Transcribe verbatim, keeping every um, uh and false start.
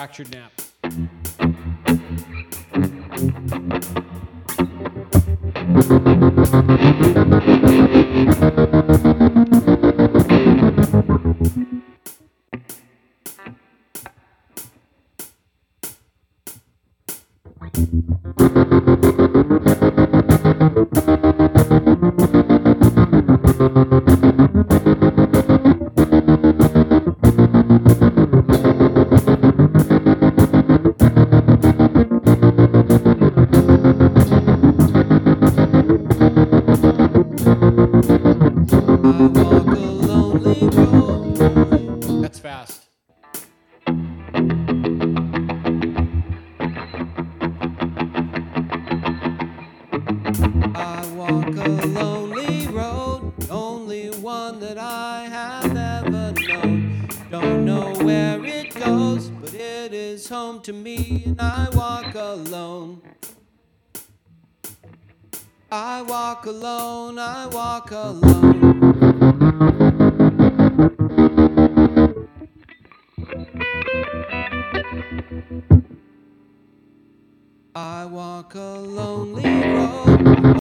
fractured nap. That's fast. I walk a lonely road, only one that I have ever known. Don't know where it goes, but it is home to me, and I walk alone. I walk alone, I walk alone. I walk a lonely road.